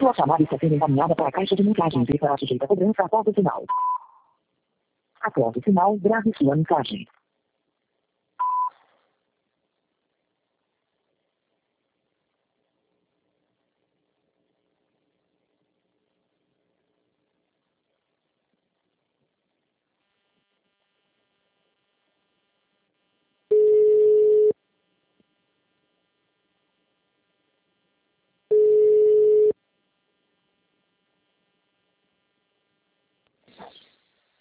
Sua chamada está sendo encaminhada para a caixa de mensagens e será sujeita a cobrança após o sinal. Após o sinal, grave sua mensagem.